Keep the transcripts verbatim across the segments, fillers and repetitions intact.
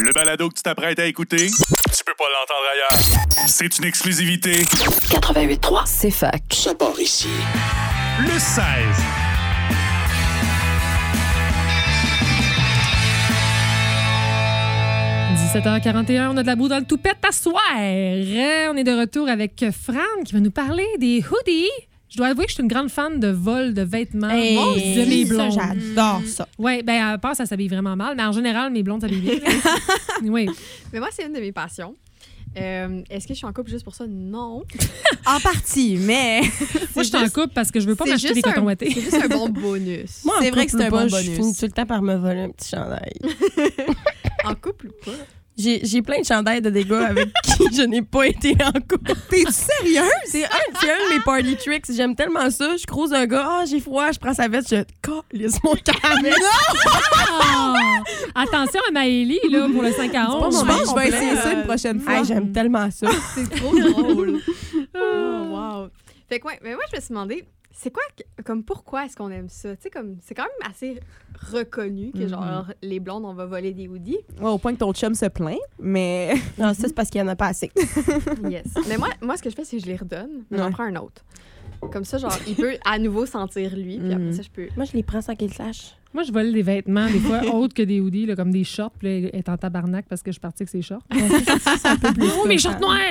Le balado que tu t'apprêtes à écouter, tu peux pas l'entendre ailleurs. C'est une exclusivité. quatre-vingt-huit trois, C'est fac. ça part ici. Le seize. dix-sept heures quarante et un, on a de la boue dans le toupette à soir. Euh, On est de retour avec Fran qui va nous parler des hoodies. Je dois avouer que je suis une grande fan de vol de vêtements Hey, de mes ça, blondes. j'adore ça. Oui, ben à part, ça s'habille vraiment mal, mais en général, mes blondes s'habillent bien. Oui. Mais moi, c'est une de mes passions. Euh, Est-ce que je suis en couple juste pour ça? Non. En partie, mais Moi, je suis en couple parce que je veux pas c'est m'acheter des juste un- cotons ouatés. C'est juste un bon bonus. Moi, en C'est vrai que couple c'est un ou pas, bon Je bonus. finis tout le temps par me voler un petit chandail. En couple ou pas? J'ai j'ai plein de chandails de des gars avec qui je n'ai pas été en couple. t'es-tu sérieuse? C'est un, c'est un de mes party tricks. J'aime tellement ça. Je croise un gars, ah, j'ai froid, je prends sa veste, je calisse mon caramel. Ah! Attention à Maëlie, là, pour le cinq à C'est onze. pas Je mon pense que je vais complet. essayer ça une prochaine fois. Hey, j'aime tellement ça. C'est trop drôle. Oh, wow. Fait que, ouais, mais moi, je me suis demandé, c'est quoi, que- comme, pourquoi est-ce qu'on aime ça? Tu sais, comme, c'est quand même assez reconnu que, genre, les blondes, on va voler des hoodies. Ouais, au point que ton chum se plaint, mais Non, ça, c'est parce qu'il y en a pas assez. Yes. Mais moi, moi, ce que je fais, c'est que je les redonne, mais j'en Ouais. prends un autre. Comme ça, genre, il peut à nouveau sentir lui, puis après Mhm. ça, je peux... Moi, je les prends sans qu'ils le sachent. Moi, je vole des vêtements, des fois, autres que des hoodies, là, comme des shorts. Puis là, elle est en tabarnak parce que je suis partie avec ses shorts. Oh, mes shorts noirs!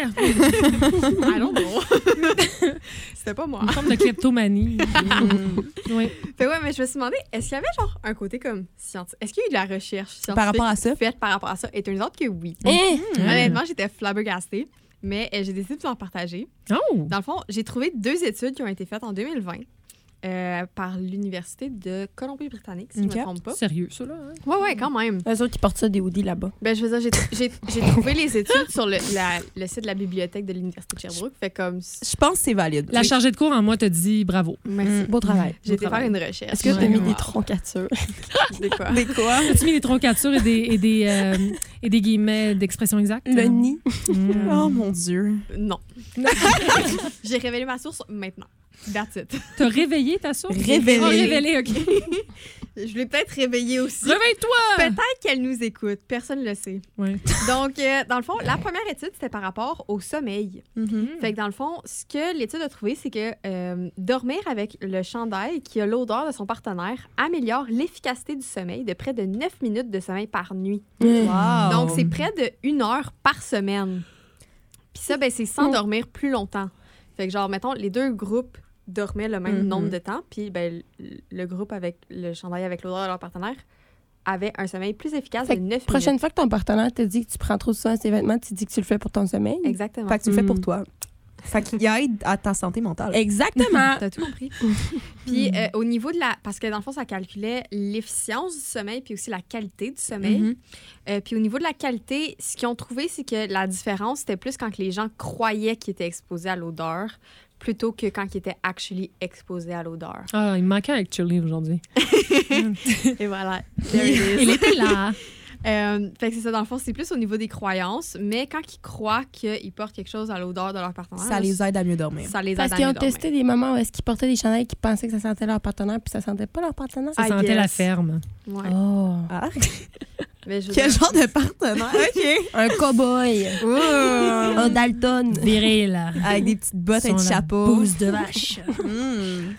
I don't know. C'était pas moi. Une forme de kleptomanie. Oui. Fait ouais, mais je me suis demandé, est-ce qu'il y avait genre un côté comme scientifique? Est-ce qu'il y a eu de la recherche scientifique Par rapport à ça? faite par rapport à ça? Et une autre que oui. Eh! Honnêtement, j'étais flabbergastée, mais euh, j'ai décidé de vous en partager. Oh! Dans le fond, j'ai trouvé deux études qui ont été faites en deux mille vingt euh, par l'Université de Colombie-Britannique, si je Ok. ne me trompe pas. Sérieux, ça, là? hein? Ouais, ouais, quand même. Eux autres, qui portent ça des hoodies là-bas. Ben, je veux dire, j'ai- j'ai j'ai trouvé les études sur le, la- le site de la bibliothèque de l'Université de Sherbrooke. Fait comme... je pense que c'est valide. La chargée de cours en moi te dit bravo. Merci. Beau travail. J'ai été Beau faire travail. une recherche. Est-ce que tu as Ouais. mis Wow. des troncatures? Des quoi? Des quoi? As-tu mis des troncatures et des, et des, euh, et des guillemets d'expression exacte? Le nid. Mm. Oh mon Dieu. Non. J'ai révélé ma source maintenant. That's it. T'as réveillé ta source? Révélé. Oh, révélé, OK. Je l'ai peut-être réveillée aussi. Réveille-toi! Peut-être qu'elle nous écoute. Personne ne le sait. Ouais. Donc, euh, dans le fond, la première étude, c'était par rapport au sommeil. Fait que dans le fond, ce que l'étude a trouvé, c'est que euh, dormir avec le chandail qui a l'odeur de son partenaire améliore l'efficacité du sommeil de près de neuf minutes de sommeil par nuit. Wow. Donc, c'est près de une heure par semaine. Puis ça, ben, c'est sans Oh. dormir plus longtemps. Fait que genre, mettons, les deux groupes dormaient le même Mhm. nombre de temps, puis ben, le- le groupe avec le chandail avec l'odeur de leur partenaire avait un sommeil plus efficace Fait de que neuf Prochaine minutes. fois que ton partenaire te dit que tu prends trop soin ses vêtements, tu dis que tu le fais pour ton sommeil. Exactement. Fait que tu le fais Mm. pour toi. Fait qu'il aide à ta santé mentale. Exactement. T'as tout compris. Puis euh, au niveau de la... Parce que dans le fond, ça calculait l'efficience du sommeil puis aussi la qualité du sommeil. Mhm. Euh, puis au niveau de la qualité, ce qu'ils ont trouvé, c'est que la différence, c'était plus quand que les gens croyaient qu'ils étaient exposés à l'odeur plutôt que quand ils étaient actually exposés à l'odeur. Ah, il me manquait avec Shirley aujourd'hui. Et voilà. There it is. Il était là. Euh, fait que c'est ça, dans le fond, c'est plus au niveau des croyances, mais quand ils croient qu'ils portent quelque chose à l'odeur de leur partenaire, Ça les aide à mieux dormir. ça les aide Parce à qu'ils mieux ont dormir. testé des moments où est-ce qu'ils portaient des chandails qui pensaient que ça sentait leur partenaire puis ça sentait pas leur partenaire. Ça I sentait la guess. ferme. Ouais. Oh. Ah. Mais je veux Quel dire- genre de partenaire? OK. Un cow-boy. Ouh. Un Dalton. Viril. Avec des petites bottes, un Son petit la chapeau. bouse de vache. Mm.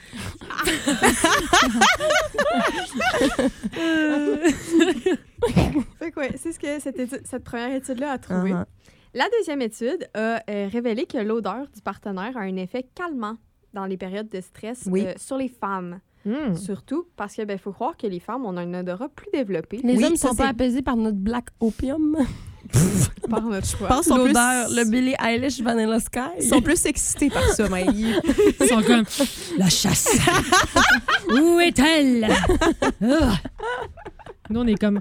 Fait que ouais, c'est ce que cette, étude- cette première étude-là a trouvé. Uh-huh. La deuxième étude a euh, révélé que l'odeur du partenaire a un effet calmant dans les périodes de stress Oui. euh, sur les femmes. Mm. Surtout parce que ben faut croire que les femmes ont un odorat plus développé Les Oui, hommes ça, sont pas c'est- apaisés par notre black opium. par notre choix. Je pense qu'ils sont L'odeur, plus- le Billie Eilish Vanilla Sky. Ils sont plus excités par ça, Maï. Ils sont comme la chasse. Où est-elle? Ah. Nous, on est comme.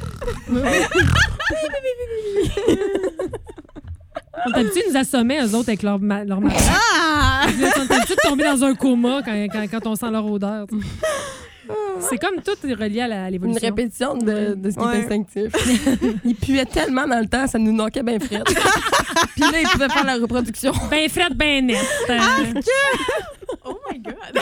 On est habitués de nous assommer, eux autres, avec leur, ma- leur matin. Ah! Ils sont habitués de tomber dans un coma quand, quand, quand on sent leur odeur. tu sais. C'est comme tout est relié à, la- à Une l'évolution. répétition de, de ce qui Ouais. est instinctif. Il puait tellement dans le temps, ça nous knockait bien frais. Puis là, ils pouvaient faire la reproduction. Ben frette, ben net. Euh, Oh my god.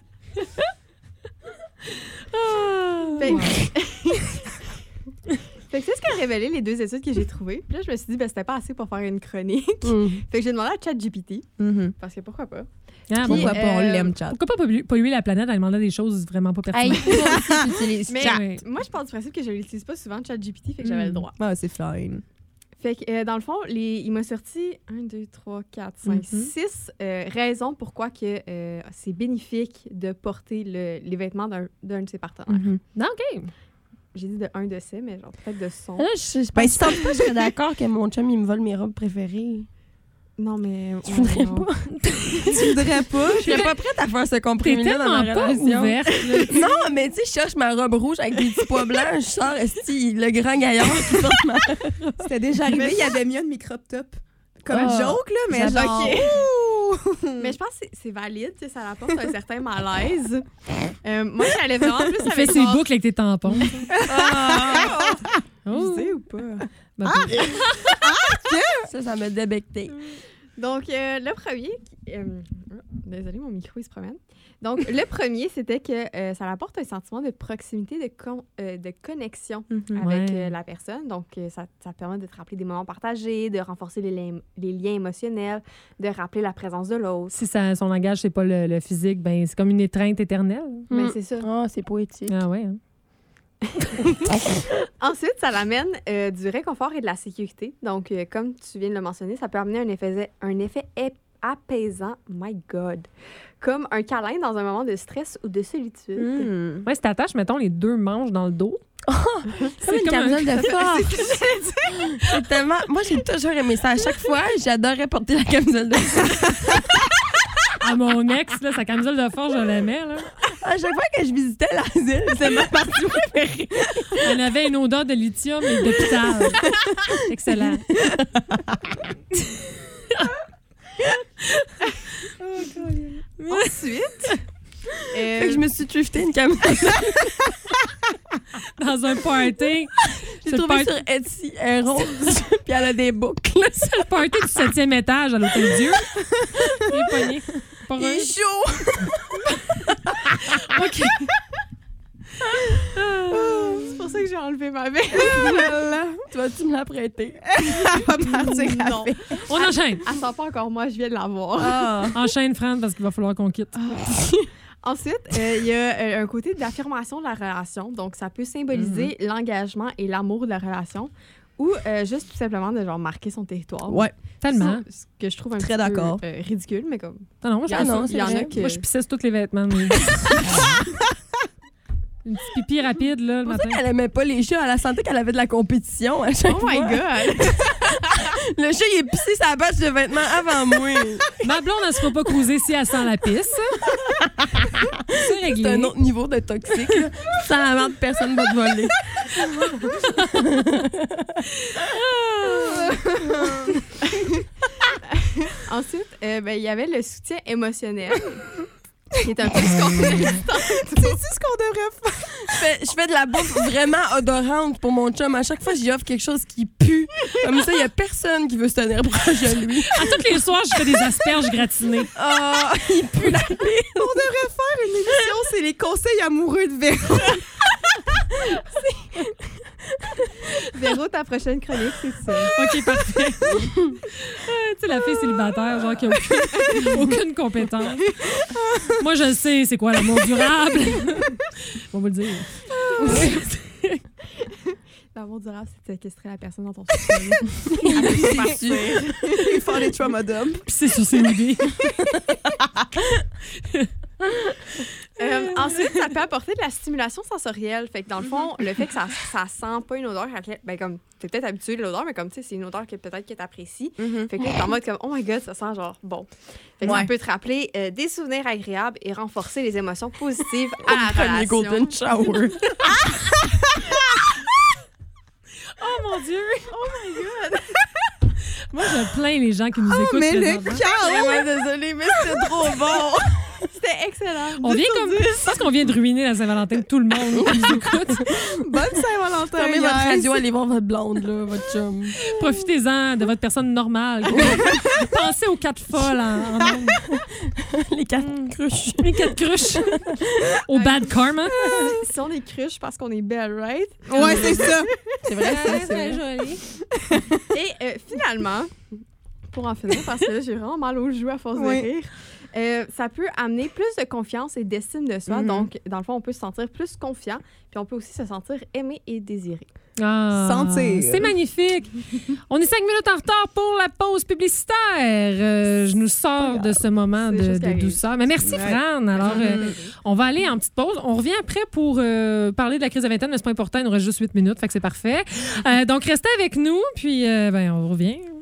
ah. Fait, Fait que c'est ce qu'a révélé les deux études que j'ai trouvées. Puis là, je me suis dit, ben, c'était pas assez pour faire une chronique. Mm. Fait que j'ai demandé à ChatGPT, Mhm. parce que pourquoi pas. Ah, Puis, bon. Pourquoi pas, on euh, l'aime, chat. Pourquoi pas polluer, polluer la planète en demandant des choses vraiment pas Hey, pertinentes? moi aussi, j'utilise Mais chat. Ouais. moi, je pars du principe que je l'utilise pas souvent, ChatGPT, fait que j'avais le Mm. droit. Ah, c'est fine. Fait que, euh, dans le fond, les, il m'a sorti un, deux, trois, quatre, cinq, Mhm. six euh, raisons pourquoi que, euh, c'est bénéfique de porter le- les vêtements d'un, d'un de ses partenaires. Mhm. Non, OK. J'ai dit de un de ces, mais genre peut-être de son. Là, je, je Ben, pense si pas que je serais d'accord que mon chum, il me vole mes robes préférées. Non, mais. Je voudrais non. pas. Tu voudrais pas? Je suis pas prête à faire ce T'es compromis-là dans ma tellement pas relation. ouverte. là. Non, mais tu sais, je cherche ma robe rouge avec des petits pois blancs. Je sors, esti, le grand gaillard qui porte ma... C'était déjà arrivé, il y avait mis un micro top. Comme Ah, joke, là, mais j'adore. genre... Ok. ouh! Mais je pense que c'est, c'est valide, tu sais, ça apporte un certain malaise. Euh, moi, j'allais vraiment plus Il fait avec ses genre- boucles avec tes tampons. Ah! Oh. Je sais ou pas? Ben, Ça, ça m'a débecté. Donc, euh, le premier... qui- euh, désolée, mon micro, il se promène. Donc, le premier, c'était que euh, ça apporte un sentiment de proximité, de, con- euh, de connexion Mhm. avec Ouais. euh, la personne. Donc, euh, ça, ça permet de te rappeler des moments partagés, de renforcer les, liens- les liens émotionnels, de rappeler la présence de l'autre. si ça, son langage, c'est pas le, le physique, ben c'est comme une étreinte éternelle. Mais Mm. c'est ça. Ah, c'est poétique. Ah ouais. hein. Ensuite, ça l'amène euh, du réconfort et de la sécurité. Donc, euh, comme tu viens de le mentionner, ça peut amener un effet, un effet ép- apaisant, my God, comme un câlin dans un moment de stress ou de solitude. Mhm. Ouais, si t'attaches, mettons, les deux manches dans le dos. Comme une comme un- camisole de force. C'est tellement... Moi, j'ai toujours aimé ça. À chaque fois, j'adorais porter la camisole de force. À mon ex, là, sa camisole de force, je l'aimais. Là. À chaque fois que je visitais l'asile, c'est ma partie préférée. Elle avait une odeur de lithium et d'hôpital. Excellent. Ensuite, euh, Fait que je me suis thrifté une camisole. Dans un party. J'ai C'est le trouvé party- sur Etsy, elle est rose, puis elle a des boucles. c'est le party du septième étage à l'Hôtel Dieu. Il est pogné. Pas Il un. est chaud. OK. c'est pour ça que j'ai enlevé ma veste. Tu vas-tu me la prêter? Elle va partir à Non. fait. On enchaîne. Elle sent pas encore moi, je viens de l'avoir. Ah. Enchaîne, Fran, parce qu'il va falloir qu'on quitte. Ensuite, euh, il y a euh, un côté d'affirmation de la relation. Donc, ça peut symboliser l'engagement et l'amour de la relation ou euh, juste tout simplement de genre marquer son territoire. Ouais. Tellement. Ça, ce que je trouve un Très petit peu d'accord. euh, ridicule, mais comme... Non, non, moi, je Il y en non, a, c'est il y en vrai. a que... Moi, je pissais sur tous les vêtements. mais- Une petite pipi rapide, là, le C'est pour ça matin. qu'elle aimait pas les chats. Elle a senti qu'elle avait de la compétition à chaque Oh my fois. God! Le chat, il est pissé sa batch de vêtements avant moi. Ma blonde, elle se fera pas cruiser si elle sent la pisse. C'est réglé. C'est un autre niveau de toxique. Là. Sans la merde, personne va te voler. Ensuite, euh, ben, il y avait le soutien émotionnel. Qui est un peu ce qu'on C'est ce qu'on devrait faire. Je fais, je fais de la bouffe vraiment odorante pour mon chum. À chaque fois, j'y offre quelque chose qui pue. Comme ça, il y a personne qui veut se tenir proche de lui. À tous les soirs, je fais des asperges gratinées. Ah, il pue la pire. On devrait faire une émission, c'est les conseils amoureux de Véro. Véro, ta prochaine chronique, c'est ça. OK, parfait. Ah, tu sais, la fille célibataire, genre, qui a aucune, aucune compétence. Moi, je sais c'est quoi l'amour durable. On va le dire. L'amour durable, c'est de séquestrer la personne dans ton soutien. Ils font des traumadomes. Puis c'est sur ses idées. Euh, ensuite, ça peut apporter de la stimulation sensorielle. Fait que dans le fond, le fait que ça, ça sent pas une odeur, à laquelle- ben comme t'es peut-être habitué de l'odeur, mais comme tu sais, c'est une odeur que peut-être que t'apprécies. Fait que là, t'es en mode comme oh my god, ça sent genre bon. Fait que ça Ouais. peut te rappeler euh, des souvenirs agréables et renforcer les émotions positives à la Premier relation. golden shower. Oh mon Dieu! Oh my God! Moi, je plains les gens qui nous écoutent. mais le présentement. cœur! Vraiment désolée, mais c'était trop bon. C'était excellent. On vient comme... Je pense qu'on vient de ruiner la Saint-Valentin de tout le monde qui nous écoute. Bonne Saint-Valentin. Fermez votre guys. radio, allez voir votre blonde, là, votre chum. Profitez-en de votre personne normale. Pensez aux quatre folles en, en ondes. Les quatre cruches. Les quatre cruches. Au bad karma. Si on est cruche parce qu'on est belle, right? Ouais, c'est ça. C'est vrai, ça, c'est très vrai. joli. Et euh, finalement, pour en finir, parce que là, j'ai vraiment mal aux joues à force Oui. de rire, euh, ça peut amener plus de confiance et d'estime de soi. Mhm. Donc, dans le fond, on peut se sentir plus confiant, puis on peut aussi se sentir aimé et désiré. Ah, Sentir. C'est magnifique. On est cinq minutes en retard pour la pause publicitaire. Euh, je nous sors de ce moment C'est des de, choses qui de arrivent. douceur. Mais merci, Ouais. Fran. Alors, euh, on va aller en petite pause. On revient après pour euh, parler de la crise de vingtaine, mais c'est pas important. Il nous reste juste huit minutes, fait que c'est parfait. Euh, donc, restez avec nous, puis euh, ben, on revient.